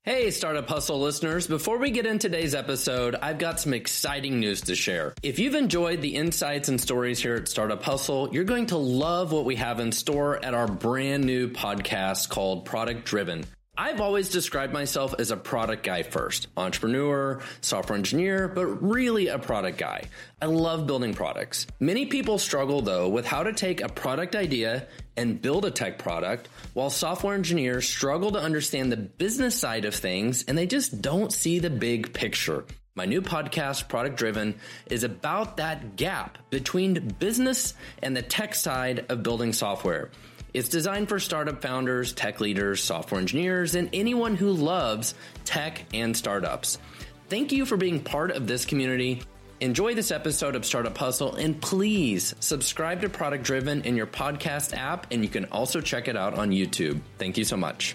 Hey, Startup Hustle listeners. Before we get into today's episode, I've got some exciting news to share. If you've enjoyed the insights and stories here at Startup Hustle, you're going to love what we have in store at our brand new podcast called Product Driven. I've always described myself as a product guy first, entrepreneur, software engineer, but really a product guy. I love building products. Many people struggle though with how to take a product idea and build a tech product, while software engineers struggle to understand the business side of things and they just don't see the big picture. My new podcast, Product Driven, is about that gap between business and the tech side of building software. It's designed for startup founders, tech leaders, software engineers, and anyone who loves tech and startups. Thank you for being part of this community. Enjoy this episode of Startup Hustle, and please subscribe to Product Driven in your podcast app, and you can also check it out on YouTube. Thank you so much.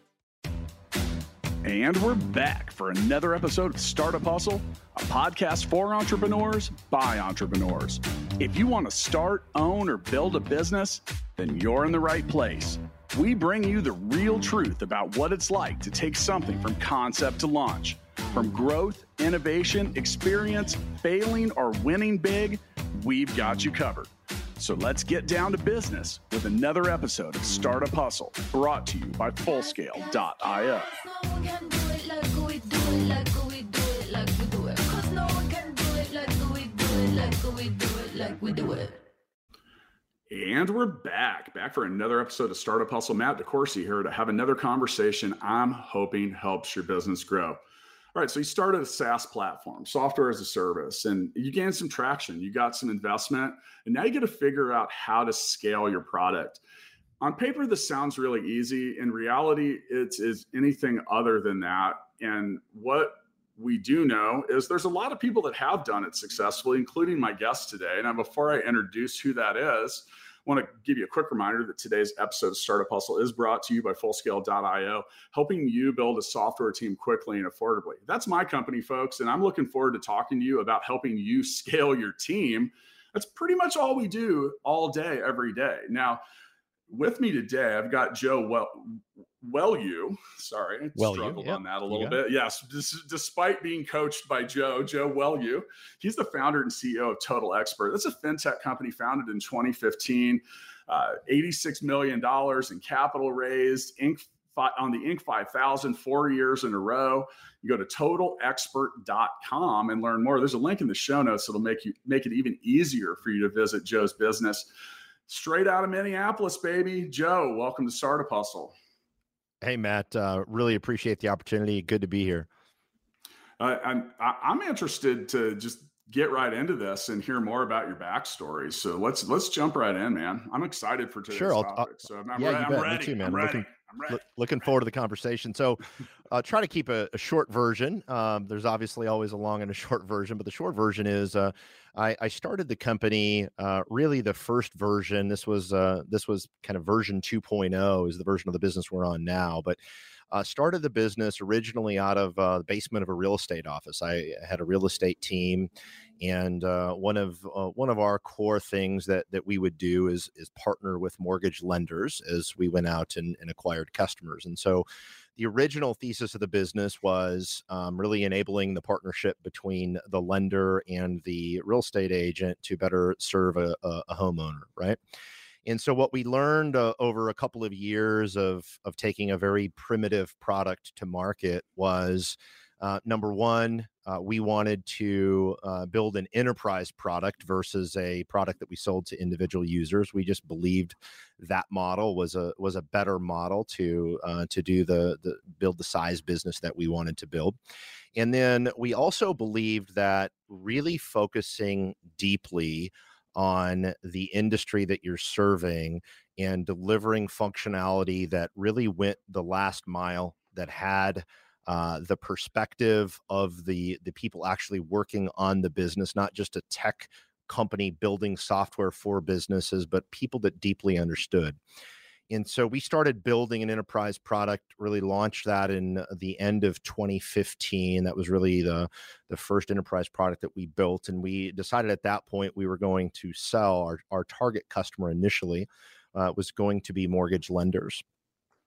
And we're back for another episode of Startup Hustle, a podcast for entrepreneurs by entrepreneurs. If you want to start, own, or build a business, then you're in the right place. We bring you the real truth about what it's like to take something from concept to launch. From growth, innovation, experience, failing, or winning big, we've got you covered. So let's get down to business with another episode of Startup Hustle, brought to you by Fullscale.io. And we're back for another episode of Startup Hustle. Matt DeCoursey here to have another conversation I'm hoping helps your business grow. All right, so you started a SaaS platform, software as a service, and you gained some traction. You got some investment, and now you got to figure out how to scale your product. On paper, this sounds really easy. In reality, it is anything other than that. And what we do know is there's a lot of people that have done it successfully, including my guest today. And before I introduce who that is, I want to give you a quick reminder that today's episode of Startup Hustle is brought to you by Fullscale.io, helping you build a software team quickly and affordably. That's my company, folks, and I'm looking forward to talking to you about helping you scale your team. That's pretty much all we do all day, every day. Now, with me today, I've got Joe Welu. Sorry, I struggled on that a little bit. Yes, despite being coached by Joe Welu. He's the founder and CEO of Total Expert. That's a fintech company founded in 2015, $86 million in capital raised, on the Inc. 5000 4 years in a row. You go to totalexpert.com and learn more. There's a link in the show notes that'll make it even easier for you to visit Joe's business. Straight out of Minneapolis, baby. Joe, welcome to Startup Hustle. Hey, Matt, really appreciate the opportunity. Good to be here. I'm interested to just get right into this and hear more about your backstory. So let's jump right in, man. I'm excited for today's topic. So I'm ready. Me too, man. I'm ready. Looking forward to the conversation. So try to keep a short version. There's obviously always a long and a short version, but the short version is I started the company, really the first version. This was kind of version 2.0 is the version of the business we're on now, but started the business originally out of the basement of a real estate office. I had a real estate team, and one of our core things that we would do is partner with mortgage lenders as we went out and acquired customers. And so the original thesis of the business was really enabling the partnership between the lender and the real estate agent to better serve a homeowner, right? And so what we learned over a couple of years of taking a very primitive product to market was, number one, we wanted to build an enterprise product versus a product that we sold to individual users. We just believed that model was a better model to do build the size business that we wanted to build. And then we also believed that really focusing deeply on the industry that you're serving and delivering functionality that really went the last mile, that had the perspective of the people actually working on the business, not just a tech company building software for businesses, but people that deeply understood. And so we started building an enterprise product, really launched that in the end of 2015. That was really the first enterprise product that we built. And we decided at that point we were going to sell our target customer initially was going to be mortgage lenders.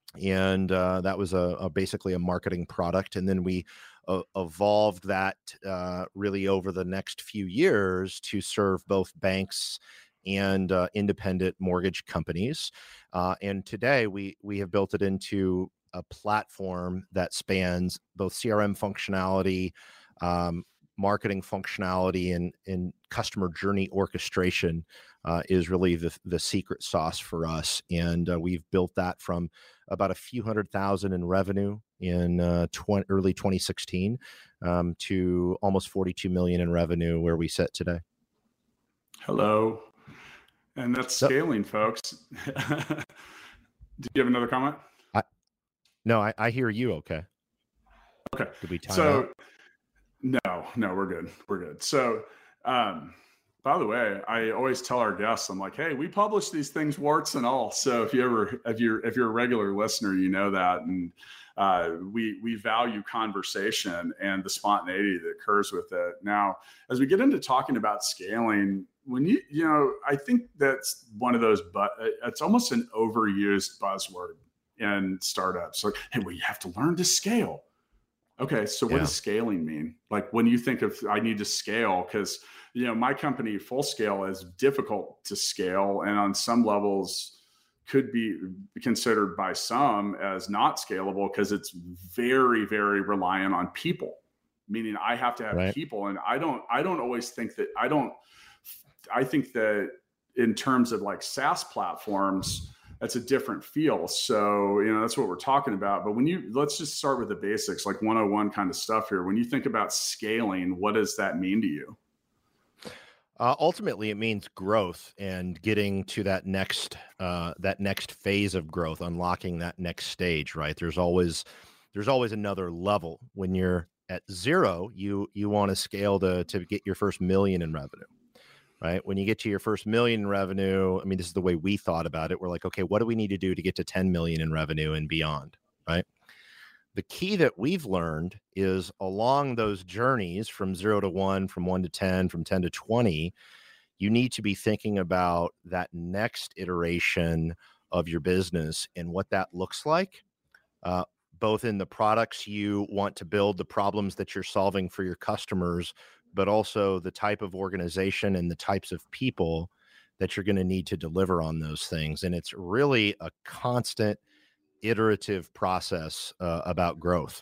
and that was basically a marketing product. And then we evolved that really over the next few years to serve both banks and independent mortgage companies. And today we have built it into a platform that spans both CRM functionality, marketing functionality, and customer journey orchestration is really the secret sauce for us. And we've built that from about a few $100,000 in revenue in early 2016 to almost 42 million in revenue where we sit today. Hello. And that's scaling, folks. Did you have another comment? No, I hear you. Okay. Okay. Did we time out? No, we're good. We're good. So, by the way, I always tell our guests, I'm like, hey, we publish these things warts and all. So if you're a regular listener, you know that. And we value conversation and the spontaneity that occurs with it. Now, as we get into talking about scaling, when I think that's one of those, but it's almost an overused buzzword in startups. Like, hey, well, you have to learn to scale. Okay, so what does scaling mean? Like when you think of, I need to scale, because my company, Full Scale, is difficult to scale, and on some levels could be considered by some as not scalable because it's very, very reliant on people. Meaning, I have to have people, and I don't always think that. I think that in terms of like SaaS platforms, that's a different feel. So, that's what we're talking about. But let's just start with the basics, like 101 kind of stuff here. When you think about scaling, what does that mean to you? Ultimately, it means growth and getting to that next phase of growth, unlocking that next stage, right? There's always another level. When you're at zero, you want to scale to get your first million in revenue. Right. When you get to your first million in revenue, I mean, this is the way we thought about it. We're like, okay, what do we need to do to get to 10 million in revenue and beyond? Right. The key that we've learned is along those journeys from 0 to 1, from 1 to 10, from 10 to 20, you need to be thinking about that next iteration of your business and what that looks like, both in the products you want to build, the problems that you're solving for your customers, but also the type of organization and the types of people that you're going to need to deliver on those things. And it's really a constant iterative process about growth.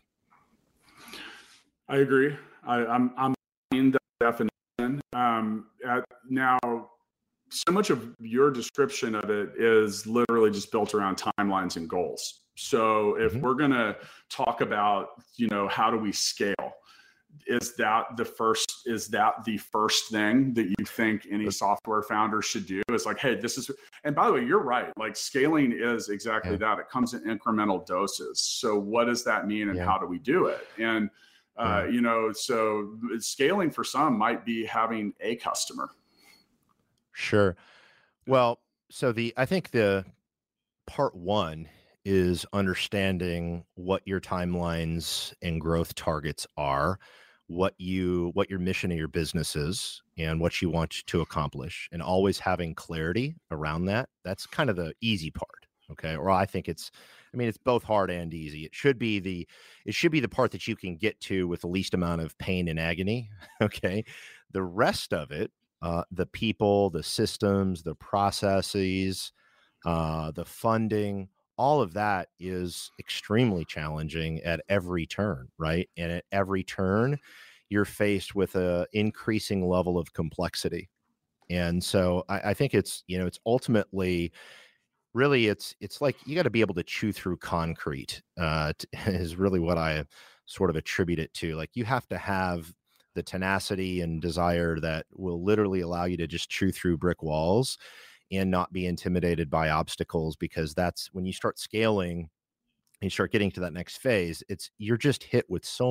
I agree. I'm in the definition. Now, so much of your description of it is literally just built around timelines and goals. So if we're going to talk about, how do we scale? Is that the first thing that you think any software founder should do? Is like, hey, this is, and by the way, you're right. Like scaling is exactly that. It comes in incremental doses. So what does that mean and how do we do it? And, so scaling for some might be having a customer. Sure. Well, so I think the part one is understanding what your timelines and growth targets are, what your mission of your business is, and what you want to accomplish, and always having clarity around that. That's kind of the easy part. Okay. Or I think it's both hard and easy. It should be the part that you can get to with the least amount of pain and agony. Okay. The rest of it, the people, the systems, the processes, the funding, all of that is extremely challenging at every turn, right? And at every turn, you're faced with an increasing level of complexity. And so I think it's ultimately really, it's like you got to be able to chew through concrete is really what I sort of attribute it to. Like you have to have the tenacity and desire that will literally allow you to just chew through brick walls and not be intimidated by obstacles, because that's when you start scaling and you start getting to that next phase, you're just hit with so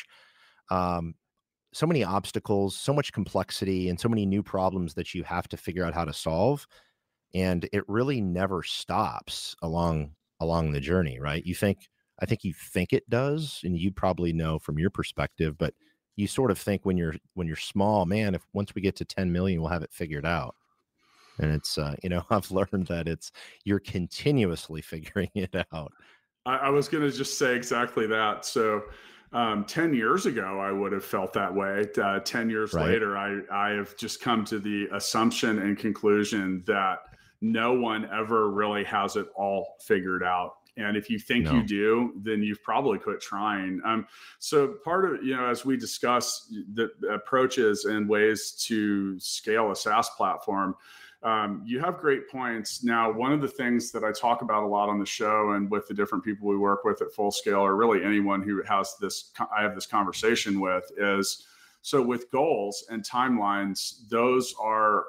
many obstacles, so much complexity, and so many new problems that you have to figure out how to solve. And it really never stops along the journey, right? I think you think it does, and you probably know from your perspective, but you sort of think when you're small, man, if once we get to 10 million, we'll have it figured out. And it's, I've learned that you're continuously figuring it out. I was going to just say exactly that. So 10 years ago, I would have felt that way. 10 years Right. later, I have just come to the assumption and conclusion that no one ever really has it all figured out. And if you think you do, then you've probably quit trying. So part of, as we discuss the approaches and ways to scale a SaaS platform, you have great points. Now, one of the things that I talk about a lot on the show and with the different people we work with at Full Scale, or really anyone who I have this conversation with, is so with goals and timelines, those are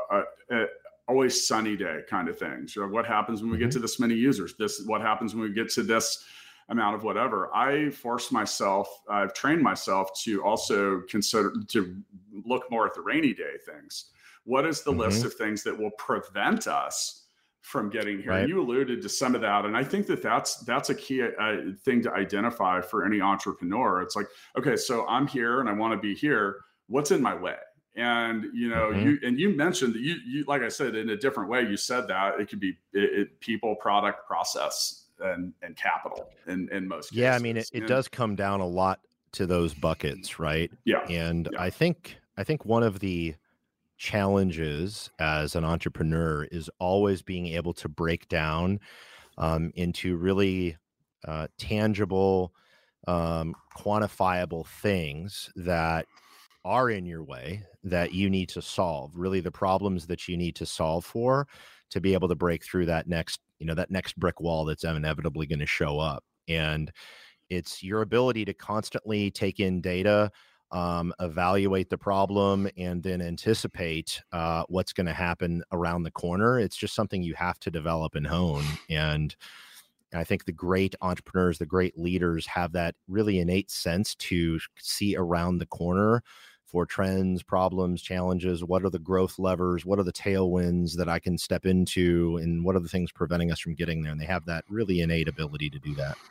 always sunny day kind of things. What happens when we get to this many users? What happens when we get to this amount of whatever? I've trained myself to also to look more at the rainy day things. What is the list of things that will prevent us from getting here? Right. You alluded to some of that. And I think that's a key thing to identify for any entrepreneur. It's like, okay, so I'm here and I want to be here. What's in my way? And, you mentioned that you, like I said, in a different way, you said that it could be people, product, process, and capital in most cases. Yeah. I mean, it does come down a lot to those buckets, right? Yeah. And yeah. I think one of the challenges as an entrepreneur is always being able to break down into really tangible, quantifiable things that are in your way that you need to solve, really the problems that you need to solve for to be able to break through that next brick wall that's inevitably going to show up. And it's your ability to constantly take in data, evaluate the problem, and then anticipate what's going to happen around the corner. It's just something you have to develop and hone. And I think the great entrepreneurs, the great leaders have that really innate sense to see around the corner for trends, problems, challenges. What are the growth levers? What are the tailwinds that I can step into? And what are the things preventing us from getting there? And they have that really innate ability to do that.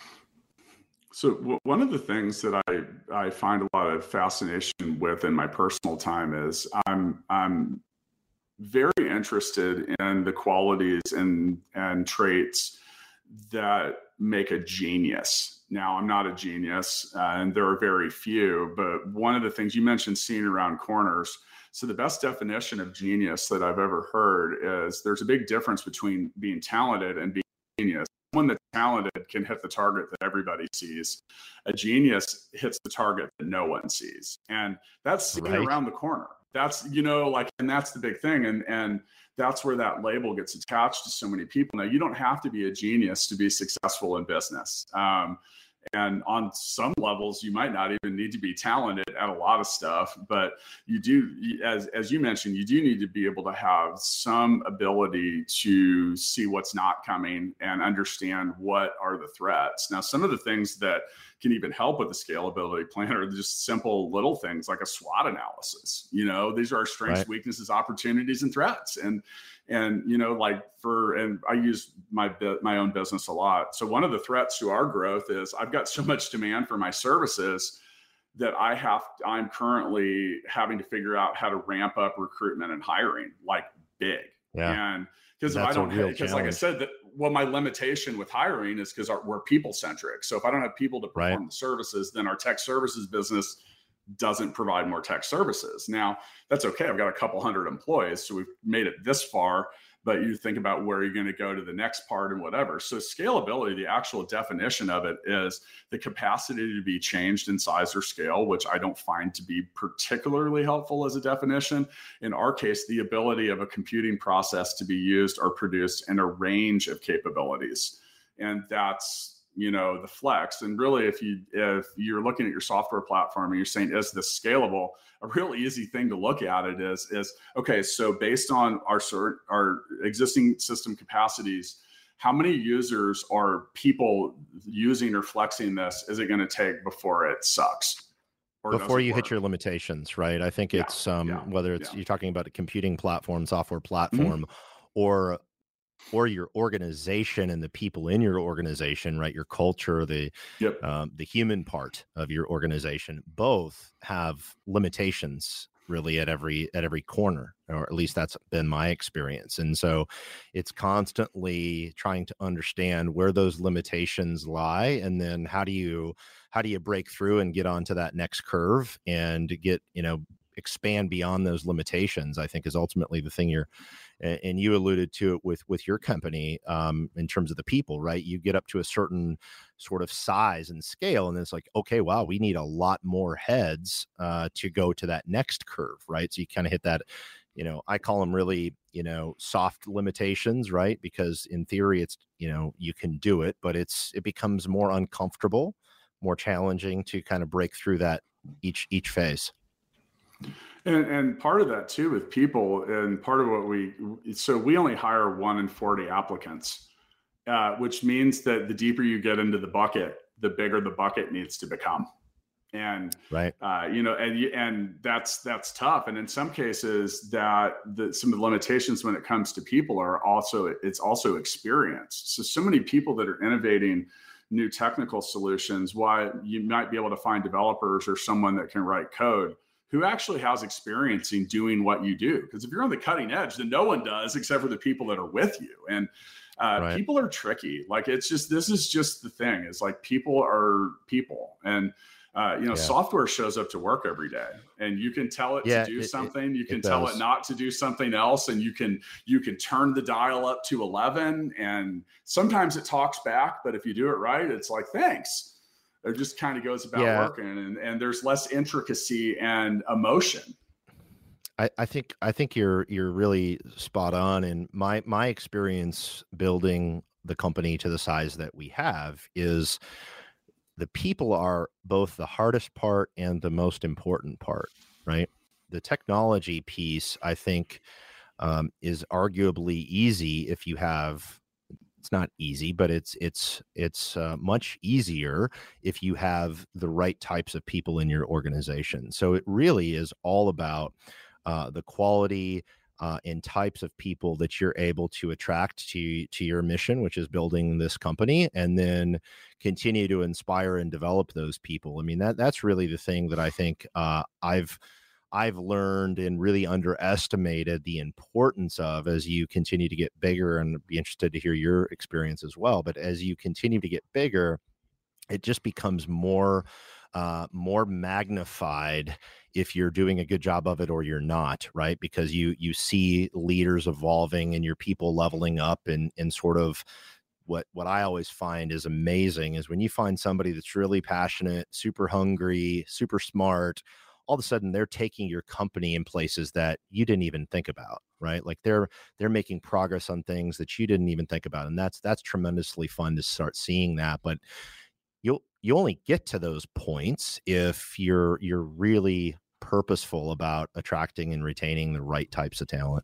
So one of the things that I find a lot of fascination with in my personal time is I'm very interested in the qualities and traits that make a genius. Now, I'm not a genius, and there are very few, but one of the things you mentioned, seeing around corners. So the best definition of genius that I've ever heard is there's a big difference between being talented and being a genius. Someone that's talented can hit the target that everybody sees. A genius hits the target that no one sees. And that's seen around the corner. That's, and that's the big thing. And that's where that label gets attached to so many people. Now, you don't have to be a genius to be successful in business. And on some levels, you might not even need to be talented at a lot of stuff, but you do, as you mentioned, you do need to be able to have some ability to see what's not coming and understand what are the threats. Now, some of the things that can even help with the scalability plan are just simple little things like a SWOT analysis. These are our strengths, weaknesses, opportunities, and threats. And I use my own business a lot. So one of the threats to our growth is I've got so much demand for my services that I'm currently having to figure out how to ramp up recruitment and hiring like big. Yeah. And because like I said, my limitation with hiring is because we're people centric. So if I don't have people to perform the services, then our tech services business doesn't provide more tech services. Now, that's okay. I've got a couple hundred employees, so we've made it this far, but you think about where you're going to go to the next part and whatever. So scalability, the actual definition of it is the capacity to be changed in size or scale, which I don't find to be particularly helpful as a definition. In our case, the ability of a computing process to be used or produced in a range of capabilities. And that's the flex. And really, if you're looking at your software platform and you're saying, is this scalable? A real easy thing to look at it is okay, so based on our existing system capacities, how many users are people using or flexing this is it going to take before it sucks? Before you hit your limitations, right? I think it's whether it's you're talking about a computing platform, software platform, or your organization and the people in your organization, right? Your culture, the human part of your organization, both have limitations really at every corner, or at least that's been my experience. And so it's constantly trying to understand where those limitations lie, and then how do you break through and get onto that next curve and get, expand beyond those limitations, I think is ultimately the thing and you alluded to it with your company, in terms of the people, right? You get up to a certain sort of size and scale, and it's like, okay, wow, we need a lot more heads to go to that next curve, right? So you kind of hit that, I call them really, soft limitations, right? Because in theory, it's, you can do it, but it becomes more uncomfortable, more challenging to kind of break through that each phase. And part of that too with people, and part of what we only hire 1 in 40 applicants, which means that the deeper you get into the bucket, the bigger the bucket needs to become. And, right. And that's tough. And in some cases some of the limitations when it comes to people it's also experience. So many people that are innovating new technical solutions, why you might be able to find developers or someone that can write code who actually has experience in doing what you do. Because if you're on the cutting edge, then no one does except for the people that are with you. And right. People are tricky. Like, this is just the thing. It's like people are people. And, software shows up to work every day, and you can tell it to do something. You can tell it not to do something else. And you can turn the dial up to 11, and sometimes it talks back, but if you do it right, it's like, thanks. It just kind of goes about working, and there's less intricacy and emotion. I think you're really spot on. And my experience building the company to the size that we have is the people are both the hardest part and the most important part, right? The technology piece, I think, is arguably easy if you have. It's not easy, but it's much easier if you have the right types of people in your organization. So it really is all about the quality and types of people that you're able to attract to your mission, which is building this company, and then continue to inspire and develop those people. I mean, that's really the thing that I think I've learned and really underestimated the importance of as you continue to get bigger, and be interested to hear your experience as well. But as you continue to get bigger, it just becomes more magnified if you're doing a good job of it or you're not, right? Because you see leaders evolving and your people leveling up, and sort of what I always find is amazing is when you find somebody that's really passionate, super hungry, super smart, all of a sudden they're taking your company in places that you didn't even think about, right? Like they're making progress on things that you didn't even think about. And that's tremendously fun to start seeing that. But you only get to those points if you're really purposeful about attracting and retaining the right types of talent.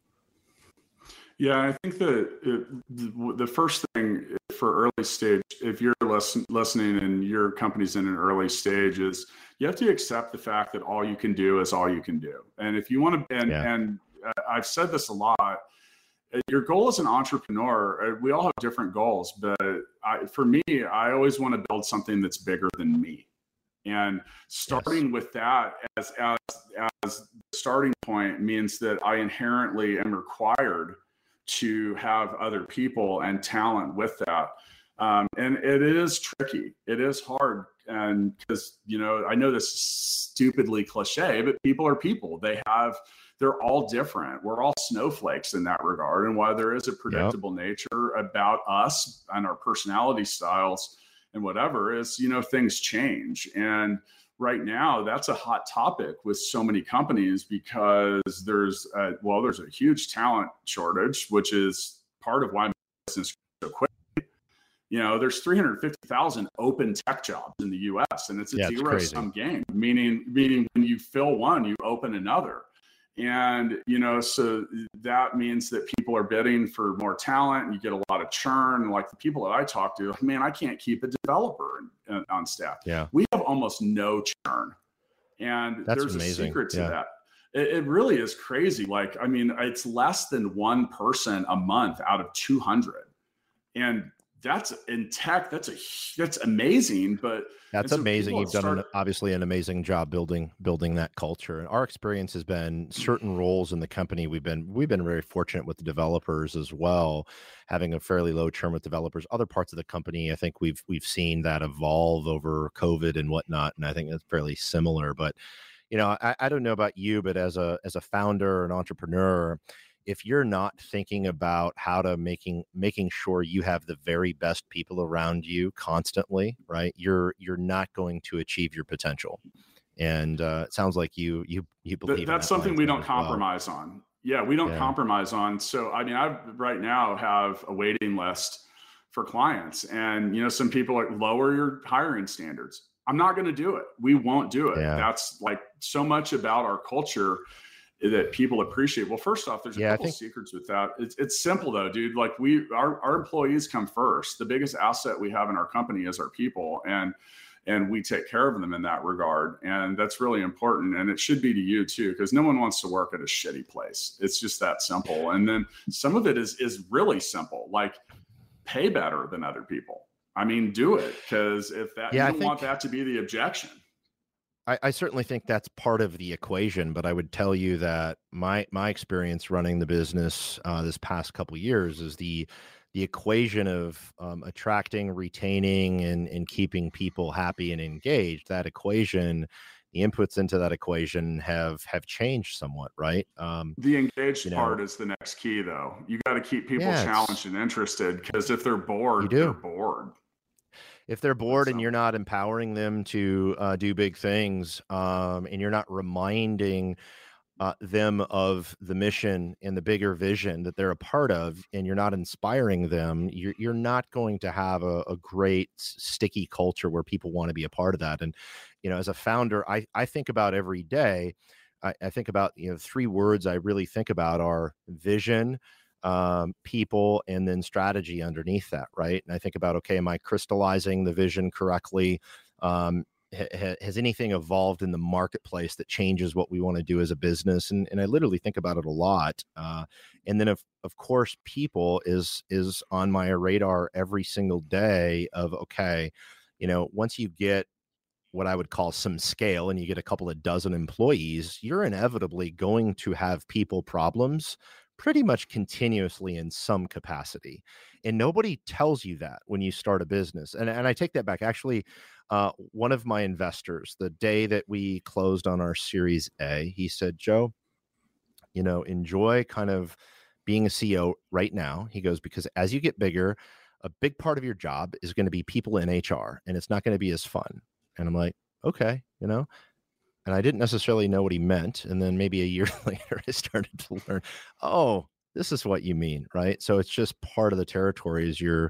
Yeah, I think that the first thing for early stage, if you're listening and your company's in an early stage, is you have to accept the fact that all you can do is all you can do. And if you want to, and I've said this a lot, your goal as an entrepreneur, we all have different goals, but for me, I always want to build something that's bigger than me. And starting with that as the starting point means that I inherently am required to have other people and talent with that. And it is tricky. It is hard. And because, I know this is stupidly cliche, but people are people. They're all different. We're all snowflakes in that regard. And while there is a predictable nature about us and our personality styles and whatever, is, things change. And right now, that's a hot topic with so many companies because there's a huge talent shortage, which is part of why business so quick. There's 350,000 open tech jobs in the U.S. and it's a zero-sum game, meaning when you fill one, you open another. And, so that means that people are bidding for more talent and you get a lot of churn. Like the people that I talk to, man, I can't keep a developer on staff. Yeah. We have almost no churn. And that's there's amazing. A secret to that. It really is crazy. Like, I mean, it's less than one person a month out of 200. And that's in tech. That's amazing. But that's so amazing. You've done obviously an amazing job building that culture. And our experience has been certain roles in the company. We've been very fortunate with the developers as well, having a fairly low churn with developers. Other parts of the company, I think we've seen that evolve over COVID and whatnot. And I think it's fairly similar. But I don't know about you, but as a founder and entrepreneur, if you're not thinking about how to making sure you have the very best people around you constantly, right, you're not going to achieve your potential. And it sounds like you believe that's something we don't compromise on. Yeah, we don't compromise on. So I mean, I right now have a waiting list for clients, and some people are lower your hiring standards. I'm not going to do it. We won't do it. Yeah. That's like so much about our culture that people appreciate. Well, first off, there's a couple secrets with that. It's simple though, dude. Like our employees come first. The biggest asset we have in our company is our people, and we take care of them in that regard. And that's really important. And it should be to you too, because no one wants to work at a shitty place. It's just that simple. And then some of it is really simple, like pay better than other people. I mean, do it, because if that you don't want that to be the objection. I certainly think that's part of the equation, but I would tell you that my experience running the business this past couple of years is the equation of attracting, retaining, and keeping people happy and engaged. That equation, the inputs into that equation have changed somewhat, right? The engaged part is the next key, though. You got to keep people challenged and interested, because if they're bored, they're bored. If they're bored and you're not empowering them to do big things, and you're not reminding them of the mission and the bigger vision that they're a part of, and you're not inspiring them, you're not going to have a great sticky culture where people want to be a part of that. And, as a founder, I think about every day, I think about, 3 words I really think about are vision, people, and then strategy underneath that, right? And I think about, okay, am I crystallizing the vision correctly? Has anything evolved in the marketplace that changes what we want to do as a business? And I literally think about it a lot. And then of course, people is on my radar every single day of, okay, once you get what I would call some scale and you get a couple of dozen employees, you're inevitably going to have people problems pretty much continuously in some capacity. And nobody tells you that when you start a business. And I take that back. Actually, one of my investors, the day that we closed on our Series A, he said, Joe, enjoy kind of being a CEO right now. He goes, because as you get bigger, a big part of your job is going to be people in HR, and it's not going to be as fun. And I'm like, okay, and I didn't necessarily know what he meant. And then maybe a year later, I started to learn, oh, this is what you mean, right? So it's just part of the territory.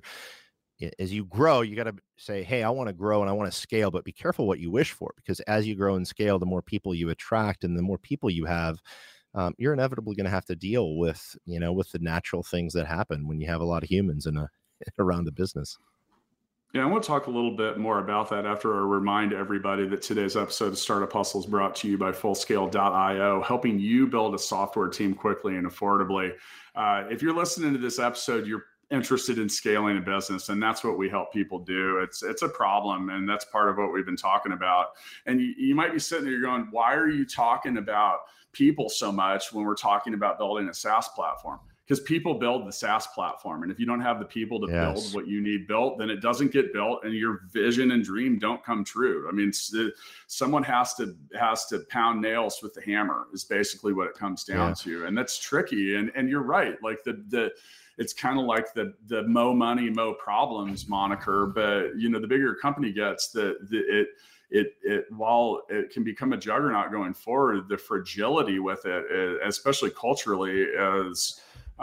As you grow, you got to say, hey, I want to grow and I want to scale, but be careful what you wish for, because as you grow and scale, the more people you attract and the more people you have, you're inevitably going to have to deal with, with the natural things that happen when you have a lot of humans around the business. Yeah, I want to talk a little bit more about that after I remind everybody that today's episode of Startup Hustle is brought to you by Fullscale.io, helping you build a software team quickly and affordably. If you're listening to this episode, you're interested in scaling a business, and that's what we help people do. It's a problem, and that's part of what we've been talking about. And you might be sitting there going, why are you talking about people so much when we're talking about building a SaaS platform? Because people build the SaaS platform. And if you don't have the people to build what you need built, then it doesn't get built and your vision and dream don't come true. I mean, someone has to pound nails with the hammer is basically what it comes down to. And that's tricky. And you're right. Like it's kind of like the mo money, mo problems moniker. But, the bigger your company gets, while it can become a juggernaut going forward, the fragility with it, especially culturally, is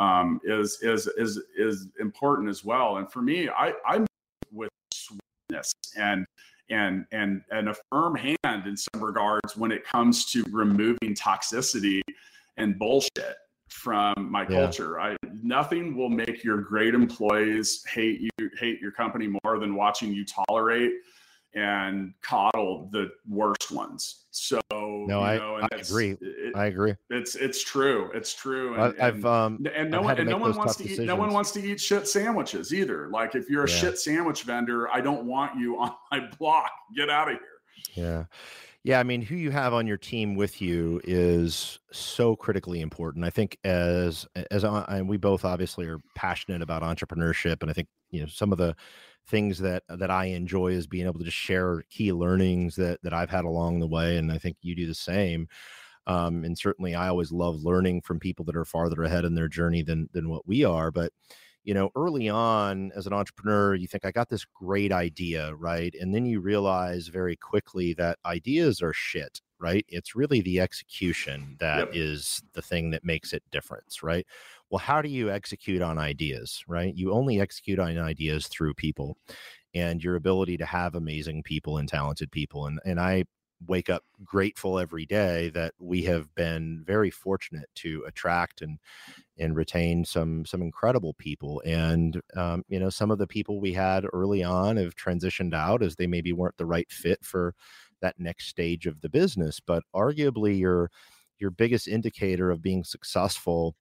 important as well. And for me, I'm with sweetness and a firm hand in some regards when it comes to removing toxicity and bullshit from my culture. Nothing will make your great employees hate your company more than watching you tolerate and coddle the worst ones. So no, I agree. I agree. It's true. It's true. And no one wants to eat shit sandwiches either. Like if you're a shit sandwich vendor, I don't want you on my block. Get out of here. Yeah. Yeah, I mean, who you have on your team with you is so critically important. I think and we both obviously are passionate about entrepreneurship, and I think some of the things that I enjoy is being able to just share key learnings that I've had along the way, and I think you do the same. And certainly, I always love learning from people that are farther ahead in their journey than what we are, but. Early on as an entrepreneur, you think I got this great idea, right? And then you realize very quickly that ideas are shit, right? It's really the execution that is the thing that makes it difference, right? Well, how do you execute on ideas, right? You only execute on ideas through people and your ability to have amazing people and talented people. And I wake up grateful every day that we have been very fortunate to attract and retain some incredible people. And, some of the people we had early on have transitioned out as they maybe weren't the right fit for that next stage of the business. But arguably your biggest indicator of being successful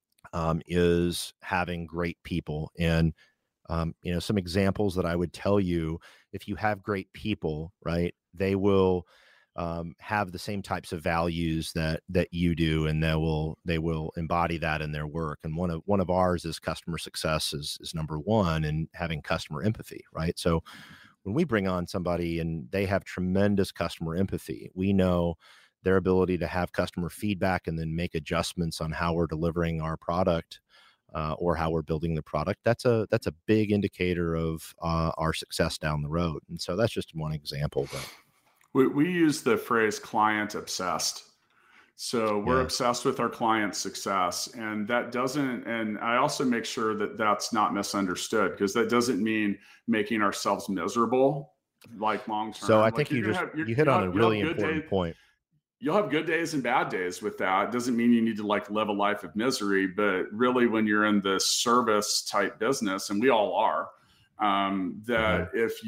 is having great people. And, some examples that I would tell you, if you have great people, right, they will have the same types of values that you do, and they will embody that in their work. And one of ours is customer success is number one, and having customer empathy, right? So when we bring on somebody and they have tremendous customer empathy, we know their ability to have customer feedback and then make adjustments on how we're delivering our product or how we're building the product. That's a big indicator of our success down the road. And so that's just one example, but. We use the phrase client obsessed. So we're obsessed with our client's success, and and I also make sure that that's not misunderstood, because that doesn't mean making ourselves miserable, like long term. So I think you hit on a really important point. You'll have good days and bad days with that. It doesn't mean you need to live a life of misery, but really when you're in the service type business, and we all are, if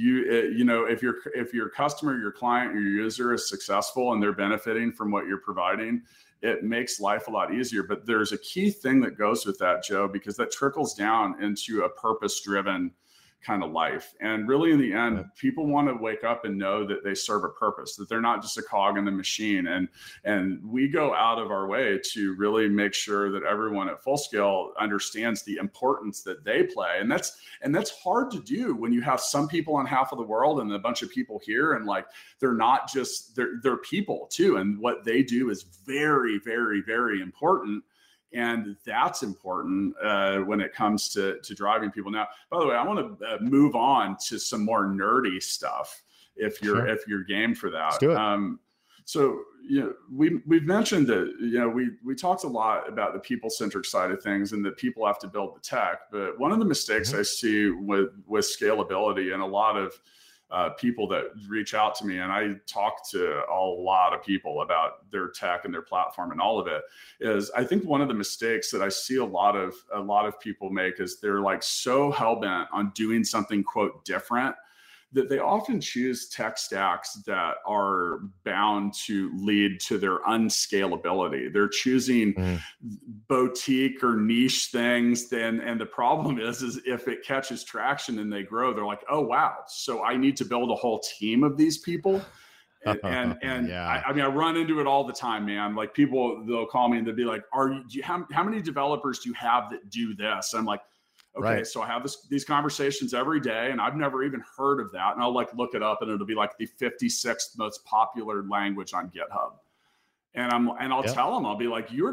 your customer, your client, your user is successful and they're benefiting from what you're providing, it makes life a lot easier. But there's a key thing that goes with that, Joe, because that trickles down into a purpose-driven kind of life. And really in the end, people want to wake up and know that they serve a purpose, that they're not just a cog in the machine. And we go out of our way to really make sure that everyone at Full Scale understands the importance that they play. And that's hard to do when you have some people on half of the world and a bunch of people here, and they're not just, they're people too. And what they do is very, very, very important. And that's important when it comes to driving people. Now, by the way, I want to move on to some more nerdy stuff if you're game for that. Let's do it. So we've mentioned that we talked a lot about the people-centric side of things and that people have to build the tech. But one of the mistakes I see with scalability, and a lot of people that reach out to me, and I talk to a lot of people about their tech and their platform and all of it, is I think one of the mistakes that I see a lot of people make is they're so hell-bent on doing something, quote, different, that they often choose tech stacks that are bound to lead to their unscalability. They're choosing boutique or niche things. And the problem is if it catches traction and they grow, they're like, oh, wow, so I need to build a whole team of these people. And yeah. I run into it all the time, man. People, they'll call me and they'll be like, how many developers do you have that do this? I'm like, okay, right. So I have these conversations every day, and I've never even heard of that. And I'll look it up, and it'll be the 56th most popular language on GitHub. And I'll tell them, I'll be like, you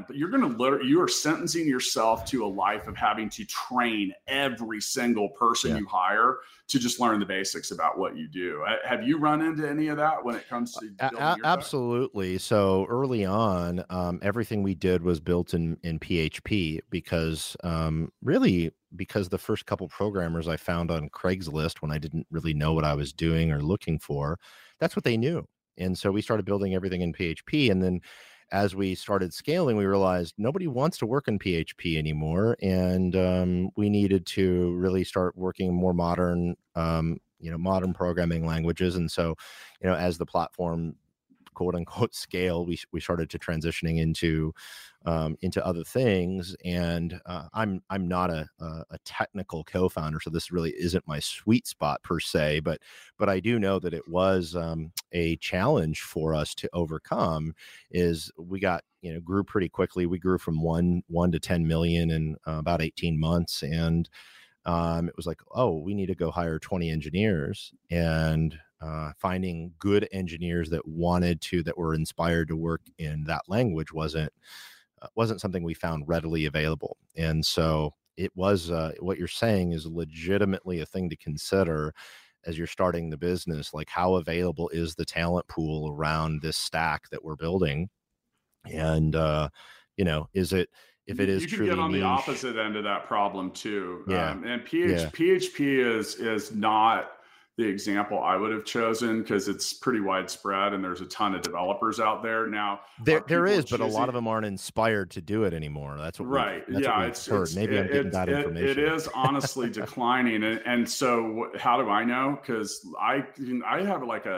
are sentencing yourself to a life of having to train every single person you hire to just learn the basics about what you do. Have you run into any of that when it comes to building your absolutely tech? So early on, everything we did was built in PHP because the first couple programmers I found on Craigslist when I didn't really know what I was doing or looking for, that's what they knew. And so we started building everything in PHP. And then as we started scaling, we realized nobody wants to work in PHP anymore. And we needed to really start working more modern modern programming languages. And so, as the platform quote unquote scale, we started to transitioning into other things. And I'm not a technical co-founder, so this really isn't my sweet spot per se, but I do know that it was a challenge for us to overcome. Is we got grew pretty quickly. We grew from 1 to 10 million in about 18 months, and it was like, oh, we need to go hire 20 engineers, and finding good engineers that were inspired to work in that language wasn't something we found readily available. And so it was, what you're saying is legitimately a thing to consider as you're starting the business. Like, how available is the talent pool around this stack that we're building? And, is it, if it is you can truly get on niche, the opposite end of that problem too. Yeah. And PHP is not the example I would have chosen, because it's pretty widespread and there's a ton of developers out there now. There is, but a lot of them aren't inspired to do it anymore. That's what right. I've heard. Maybe I'm getting bad information. It is honestly declining, and so how do I know? Because I have like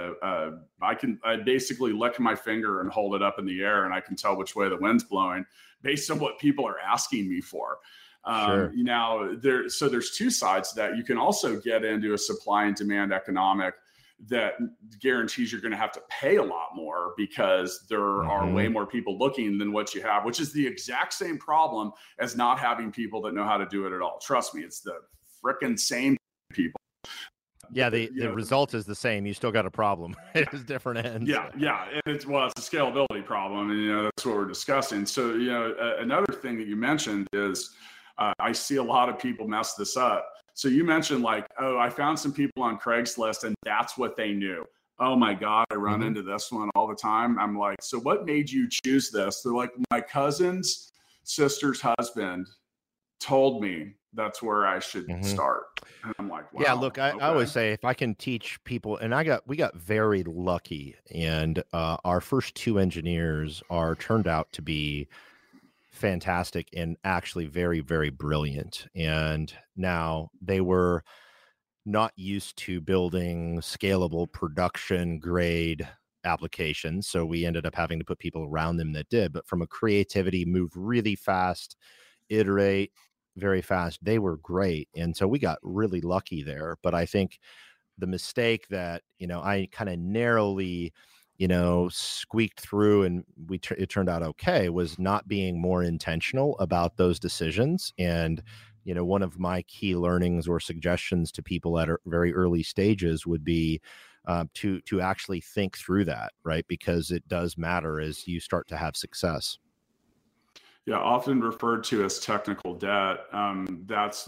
I basically lick my finger and hold it up in the air, and I can tell which way the wind's blowing based on what people are asking me for. Sure. Now there's two sides to that. You can also get into a supply and demand economic that guarantees you're going to have to pay a lot more because there are way more people looking than what you have, which is the exact same problem as not having people that know how to do it at all. Trust me, it's the frickin' same people. Yeah, the result is the same. You still got a problem. It is different ends. Yeah. It's a scalability problem, and that's what we're discussing. So another thing that you mentioned is I see a lot of people mess this up. So you mentioned like, oh, I found some people on Craigslist and that's what they knew. Oh my God, I run into this one all the time. I'm like, so what made you choose this? They're like, my cousin's sister's husband told me that's where I should start. And I'm like, wow. Yeah, look, I always say if I can teach people, and we got very lucky, and our first 2 engineers turned out to be fantastic and actually very, very brilliant. And now they were not used to building scalable production grade applications. So we ended up having to put people around them that did, but from a creativity, move really fast, iterate very fast. They were great. And so we got really lucky there. But I think the mistake that, I kind of narrowly squeaked through and it turned out okay, was not being more intentional about those decisions. And, one of my key learnings or suggestions to people at very early stages would be to actually think through that, right? Because it does matter as you start to have success. Yeah, often referred to as technical debt. That's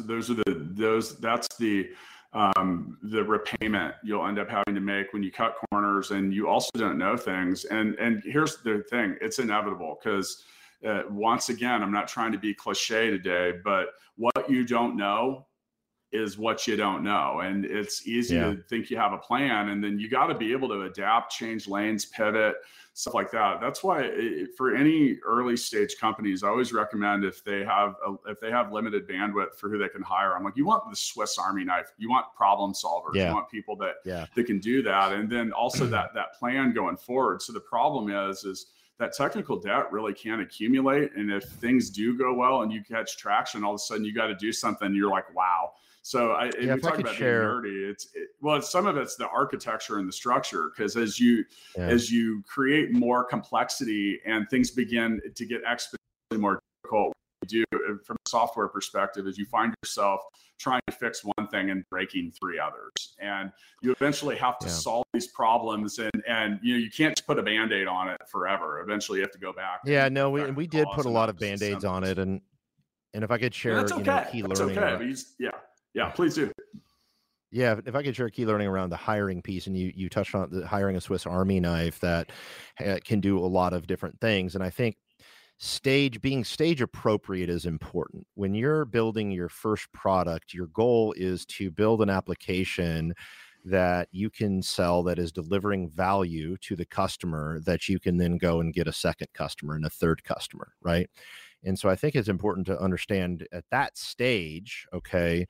the repayment you'll end up having to make when you cut corners and you also don't know things. And here's the thing, it's inevitable because once again, I'm not trying to be cliche today, but what you don't know is what you don't know. And it's easy to think you have a plan, and then you got to be able to adapt, change lanes, pivot, stuff like that. That's why for any early stage companies, I always recommend if they have limited bandwidth for who they can hire, I'm like, you want the Swiss Army knife, you want problem solvers, you want people that can do that. And then also that plan going forward. So the problem is that technical debt really can accumulate. And if things do go well and you catch traction, all of a sudden you got to do something. You're like, wow. So if you talk about being nerdy, some of it's the architecture and the structure, because as you create more complexity and things begin to get exponentially more difficult, what you do from a software perspective is you find yourself trying to fix one thing and breaking 3 others, and you eventually have to solve these problems, and you can't just put a Band-Aid on it forever. Eventually you have to go back. We did put a lot of Band-Aids on it, and if I could share key learning. Yeah, please do. Yeah, if I could share a key learning around the hiring piece, and you touched on the hiring a Swiss Army knife that can do a lot of different things. And I think being stage appropriate is important. When you're building your first product, your goal is to build an application that you can sell that is delivering value to the customer, that you can then go and get a second customer and a third customer, right? And so I think it's important to understand at that stage, okay,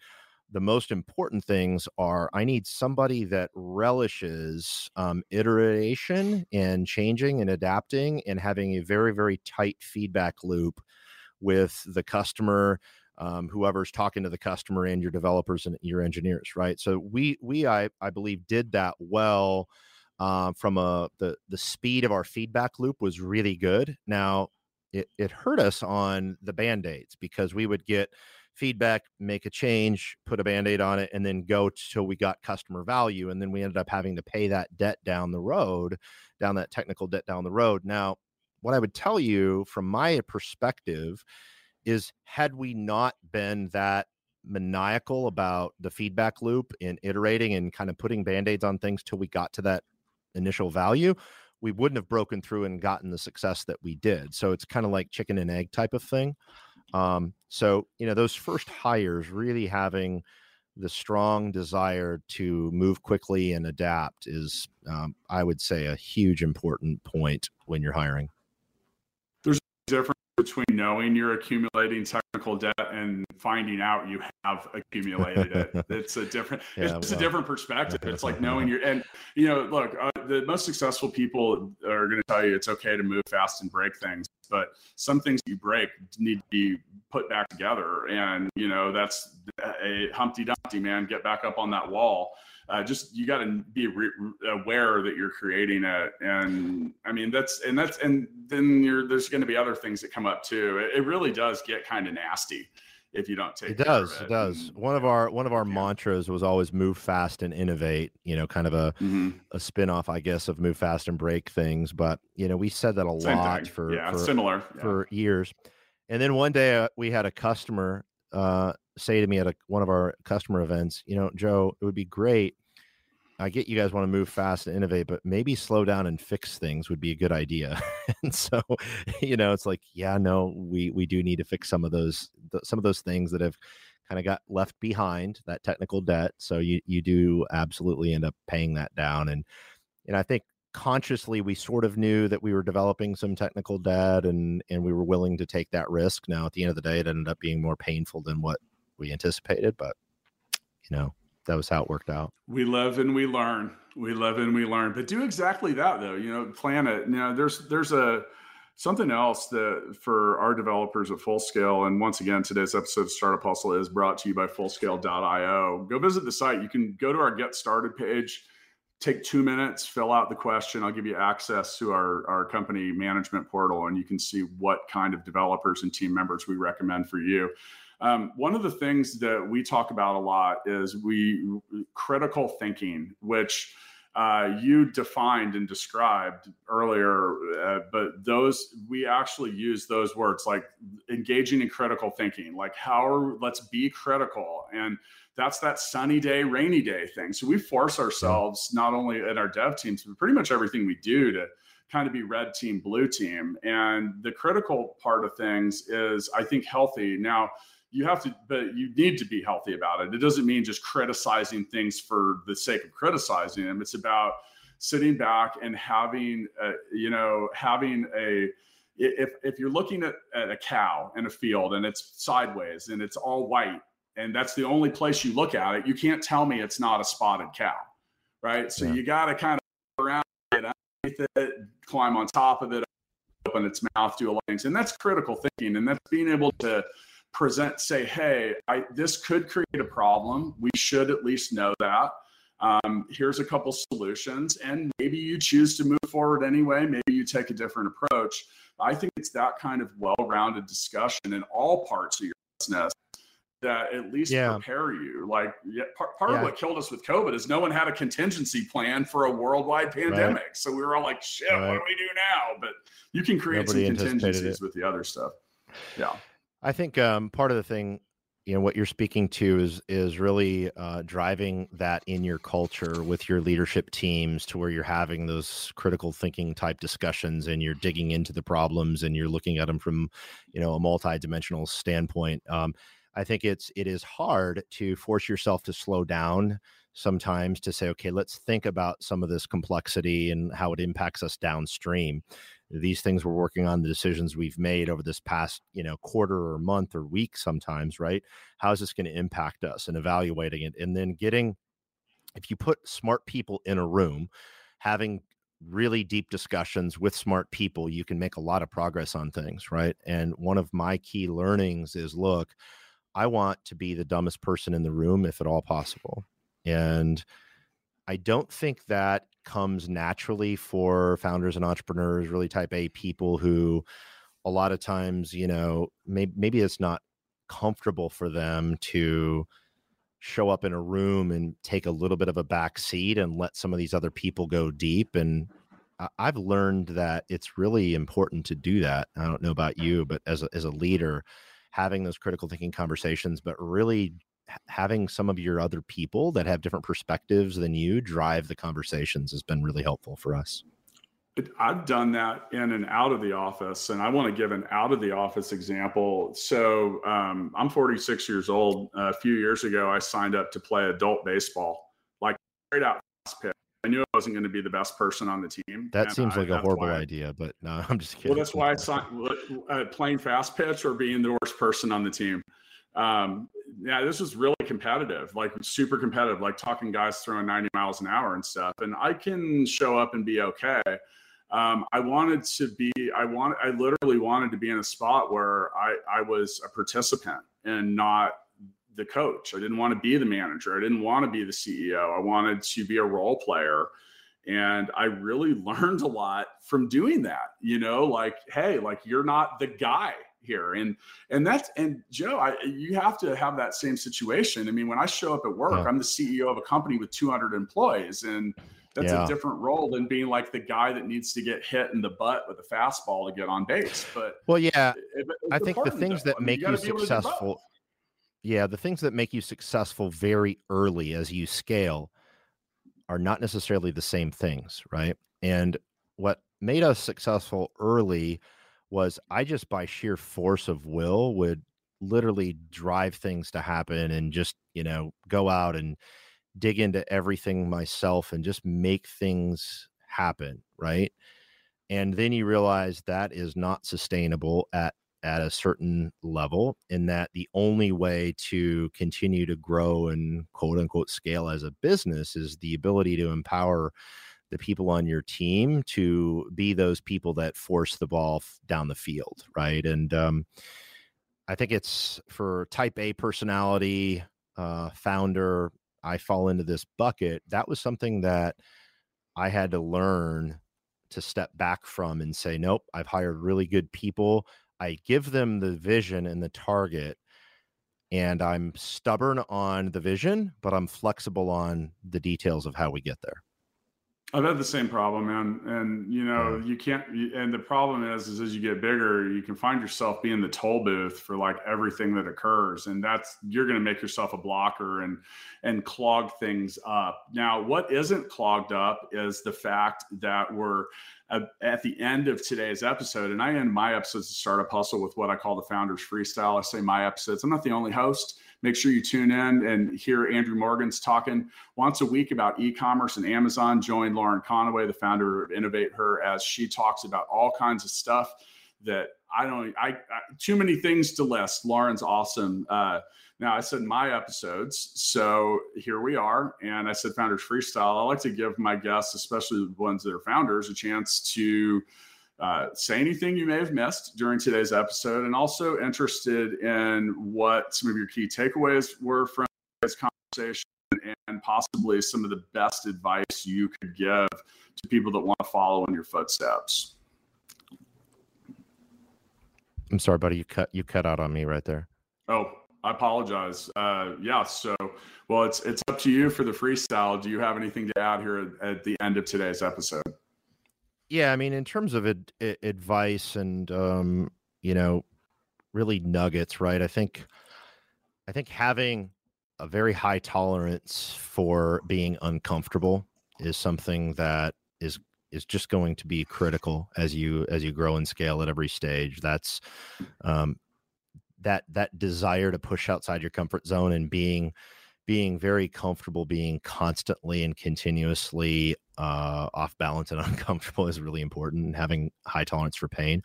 the most important things are I need somebody that relishes iteration and changing and adapting and having a very, very tight feedback loop with the customer, whoever's talking to the customer, and your developers and your engineers, right? So I believe did that well. From the speed of our feedback loop was really good. Now it hurt us on the Band-Aids because we would get feedback, make a change, put a Band-Aid on it, and then go till we got customer value. And then we ended up having to pay that debt down the road, down that technical debt down the road. Now, what I would tell you from my perspective is, had we not been that maniacal about the feedback loop and iterating and kind of putting Band-Aids on things till we got to that initial value, we wouldn't have broken through and gotten the success that we did. So it's kind of like chicken and egg type of thing. So, those first hires really having the strong desire to move quickly and adapt is, I would say, a huge important point when you're hiring. There's a difference between knowing you're accumulating technical debt and finding out you have accumulated it. It's a different, it's a different perspective. It's like knowing look, the most successful people are going to tell you it's okay to move fast and break things, but some things you break need to be put back together. And, that's a Humpty Dumpty, man, get back up on that wall. You got to be aware that you're creating it. And I mean, and then there's going to be other things that come up too. It really does get kind of nasty if you don't take it. It does. One of our mantras was always move fast and innovate, kind of a spinoff, I guess, of move fast and break things. But, we said that a lot for years. And then one day we had a customer say to me at one of our customer events, Joe, it would be great. I get you guys want to move fast and innovate, but maybe slow down and fix things would be a good idea. And so, it's like, we do need to fix some of those things that have kind of got left behind, that technical debt. So you do absolutely end up paying that down. And I think consciously we sort of knew that we were developing some technical debt and we were willing to take that risk. Now, at the end of the day, it ended up being more painful than what we anticipated, but that was how it worked out. We live and we learn. But do exactly that, though. Plan it. There's something else that for our developers at Fullscale. And once again, today's episode of Startup Hustle is brought to you by Fullscale.io. Go visit the site. You can go to our Get Started page, take 2 minutes, fill out the question. I'll give you access to our company management portal, and you can see what kind of developers and team members we recommend for you. One of the things that we talk about a lot is critical thinking, which you defined and described earlier, but we actually use those words like engaging in critical thinking, like let's be critical. And that's that sunny day, rainy day thing. So we force ourselves not only at our dev teams, but pretty much everything we do to kind of be red team, blue team. And the critical part of things is, I think, healthy. Now, but you need to be healthy about it. It doesn't mean just criticizing things for the sake of criticizing them. It's about sitting back and having if you're looking at a cow in a field and it's sideways and it's all white, and that's the only place you look at it, you can't tell me it's not a spotted cow, right? So you got to kind of around it, underneath it, climb on top of it, open its mouth, do a lot of things. And that's critical thinking. And that's being able to say, hey, this could create a problem. We should at least know that. Here's a couple solutions, and maybe you choose to move forward anyway. Maybe you take a different approach. I think it's that kind of well-rounded discussion in all parts of your business that at least prepare you. Like part of what killed us with COVID is no one had a contingency plan for a worldwide pandemic. Right. So we were all like, shit, what do we do now? But you can create some contingencies with the other stuff. Yeah. I think part of the thing, what you're speaking to is really driving that in your culture with your leadership teams to where you're having those critical thinking type discussions and you're digging into the problems and you're looking at them from, a multidimensional standpoint. I think it is hard to force yourself to slow down sometimes to say, okay, let's think about some of this complexity and how it impacts us downstream. these things we're working on, the decisions we've made over this past, quarter or month or week sometimes, right? How is this going to impact us, and evaluating it. And then if you put smart people in a room, having really deep discussions with smart people, you can make a lot of progress on things, right? And one of my key learnings is, look, I want to be the dumbest person in the room if at all possible. And I don't think that comes naturally for founders and entrepreneurs, really type A people who a lot of times, maybe it's not comfortable for them to show up in a room and take a little bit of a back seat and let some of these other people go deep. And I've learned that it's really important to do that. I don't know about you, but as a leader, having those critical thinking conversations, but really having some of your other people that have different perspectives than you drive the conversations has been really helpful for us. I've done that in and out of the office, and I want to give an out of the office example. So I'm 46 years old. A few years ago, I signed up to play adult baseball, like straight out fast pitch. I knew I wasn't going to be the best person on the team. That seems like a horrible idea, but no, I'm just kidding. Well, that's why I signed playing fast pitch or being the worst person on the team. Yeah, this was really competitive, like super competitive, like talking guys throwing 90 miles an hour and stuff. And I can show up and be okay. I literally wanted to be in a spot where I was a participant and not the coach. I didn't want to be the manager. I didn't want to be the CEO. I wanted to be a role player. And I really learned a lot from doing that, like, hey, like, you're not the guy here. And Joe, you have to have that same situation. I mean, when I show up at work, I'm the CEO of a company with 200 employees, and that's a different role than being like the guy that needs to get hit in the butt with a fastball to get on base. But I think the things that make you successful, the things that make you successful very early as you scale are not necessarily the same things, right? And what made us successful early was I just, by sheer force of will, would literally drive things to happen and just, go out and dig into everything myself and just make things happen, right? And then you realize that is not sustainable at a certain level, and that the only way to continue to grow and quote unquote scale as a business is the ability to empower the people on your team to be those people that force the ball down the field, right? And I think it's for type A personality, founder, I fall into this bucket. That was something that I had to learn to step back from and say, nope, I've hired really good people. I give them the vision and the target, and I'm stubborn on the vision, but I'm flexible on the details of how we get there. I've had the same problem, man. And, you can't, and the problem is as you get bigger, you can find yourself being the toll booth for like everything that occurs. And you're going to make yourself a blocker and clog things up. Now, what isn't clogged up is the fact that we're at the end of today's episode, and I end my episodes of Startup Hustle with what I call the Founders Freestyle. I say my episodes. I'm not the only host. Make sure you tune in and hear Andrew Morgan's talking once a week about e-commerce and Amazon. Join Lauren Conaway, the founder of Innovate Her, as she talks about all kinds of stuff that I too many things to list. Lauren's awesome. Now, I said my episodes, so here we are. And I said Founders Freestyle. I like to give my guests, especially the ones that are founders, a chance to say anything you may have missed during today's episode, and also interested in what some of your key takeaways were from this conversation, and possibly some of the best advice you could give to people that want to follow in your footsteps. I'm sorry, buddy. You cut out on me right there. Oh, I apologize. So, well, it's up to you for the freestyle. Do you have anything to add here at the end of today's episode? Yeah, I mean, in terms of advice and really nuggets, right? I think having a very high tolerance for being uncomfortable is something that is just going to be critical as you grow and scale at every stage. That's that desire to push outside your comfort zone and being very comfortable, being constantly and continuously off balance and uncomfortable is really important, and having high tolerance for pain.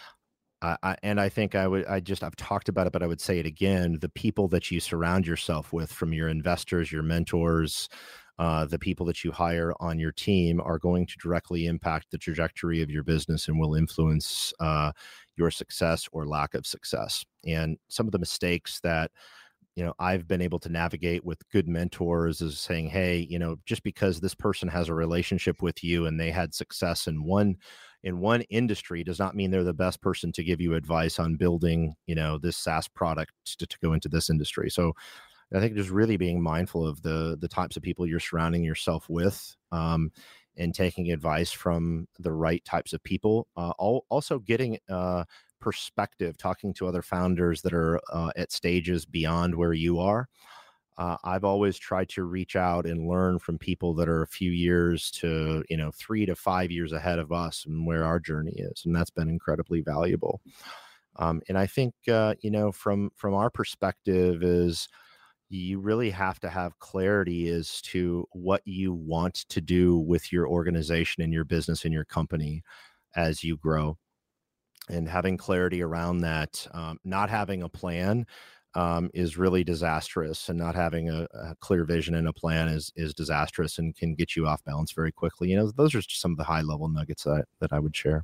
And I think I've talked about it, but I would say it again, the people that you surround yourself with, from your investors, your mentors, the people that you hire on your team, are going to directly impact the trajectory of your business and will influence your success or lack of success. And some of the mistakes that, I've been able to navigate with good mentors is saying, hey, just because this person has a relationship with you and they had success in one industry does not mean they're the best person to give you advice on building, this SaaS product to go into this industry. So I think just really being mindful of the types of people you're surrounding yourself with, and taking advice from the right types of people. Also getting perspective, talking to other founders that are at stages beyond where you are. I've always tried to reach out and learn from people that are a few years to, 3 to 5 years ahead of us and where our journey is. And that's been incredibly valuable. And I think, from our perspective is you really have to have clarity as to what you want to do with your organization and your business and your company as you grow. And having clarity around that, not having a plan is really disastrous, and not having a clear vision and a plan is disastrous and can get you off balance very quickly. Those are just some of the high level nuggets that I would share.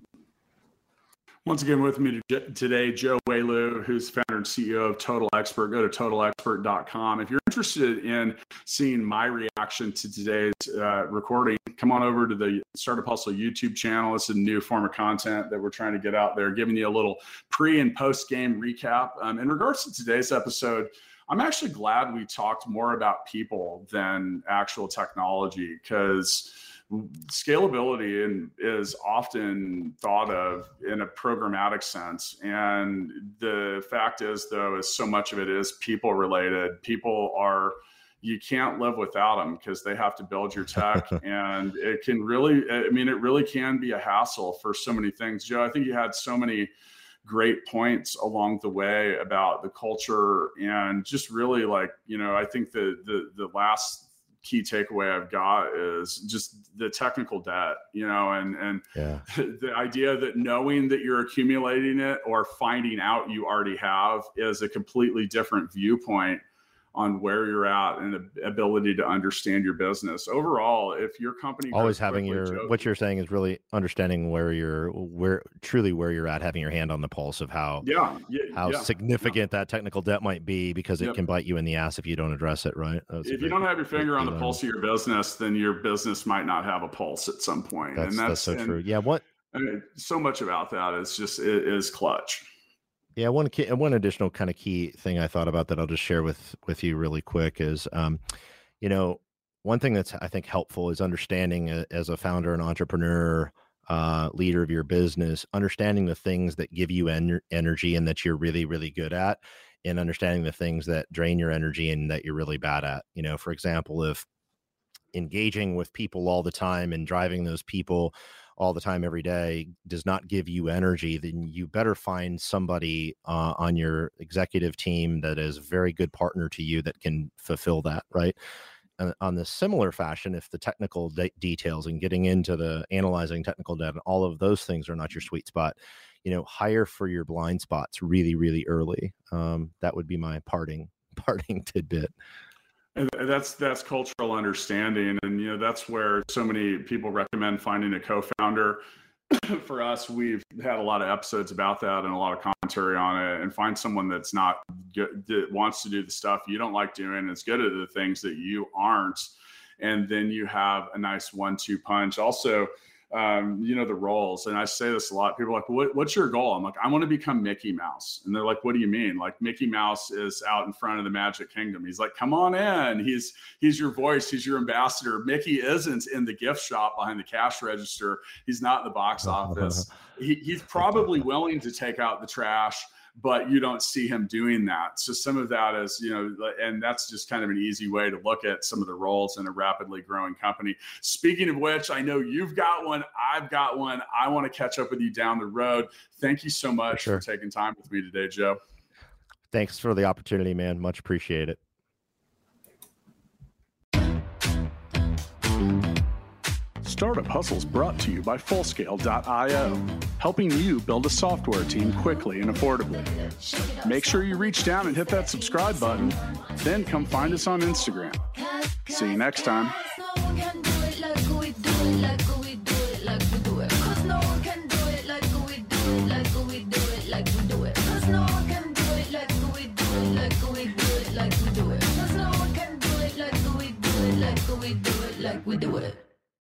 Once again, with me today, Joe Welu, who's founder and CEO of Total Expert. Go to totalexpert.com. If you're interested in seeing my reaction to today's recording, come on over to the Startup Hustle YouTube channel. It's a new form of content that we're trying to get out there, giving you a little pre and post game recap. In regards to today's episode, I'm actually glad we talked more about people than actual technology, because scalability is often thought of in a programmatic sense. And the fact is, though, is so much of it is people related. You can't live without them because they have to build your tech. And it really can be a hassle for so many things. Joe, I think you had so many great points along the way about the culture, and just really I think the last key takeaway I've got is just the technical debt, and the idea that knowing that you're accumulating it or finding out you already have is a completely different viewpoint on where you're at and the ability to understand your business. Overall, if your company always having what you're saying is really understanding where you're at, having your hand on the pulse of how significant that technical debt might be, because it can bite you in the ass if you don't address it, right? If you don't have your finger on the pulse of your business, then your business might not have a pulse at some point. That's so true. Yeah. So much about that is clutch. Yeah, one additional kind of key thing I thought about that I'll just share with you really quick is, one thing that's I think helpful is understanding as a founder and entrepreneur, leader of your business, understanding the things that give you energy and that you're really, really good at, and understanding the things that drain your energy and that you're really bad at. For example, if engaging with people all the time and driving those people all the time every day does not give you energy, then you better find somebody on your executive team that is a very good partner to you that can fulfill that, right? And on the similar fashion, if the technical details and getting into the analyzing technical data, all of those things are not your sweet spot, hire for your blind spots really, really early. That would be my parting tidbit. And that's cultural understanding. And, that's where so many people recommend finding a co-founder. For us, we've had a lot of episodes about that and a lot of commentary on it, and find someone that's not good, that wants to do the stuff you don't like doing, is good at the things that you aren't. And then you have a nice 1-2 punch. Also, the roles. And I say this a lot. People are like, what's your goal? I'm like, I want to become Mickey Mouse. And they're like, what do you mean? Like, Mickey Mouse is out in front of the Magic Kingdom. He's like, come on in. He's your voice. He's your ambassador. Mickey isn't in the gift shop behind the cash register. He's not in the box office. He's probably willing to take out the trash, but you don't see him doing that. So some of that is, and that's just kind of an easy way to look at some of the roles in a rapidly growing company. Speaking of which, I know you've got one, I've got one. I want to catch up with you down the road. Thank you so much for taking time with me today, Joe. Thanks for the opportunity, man. Much appreciate it. Startup Hustle is brought to you by Fullscale.io, helping you build a software team quickly and affordably. Make sure you reach down and hit that subscribe button, then come find us on Instagram. See you next time.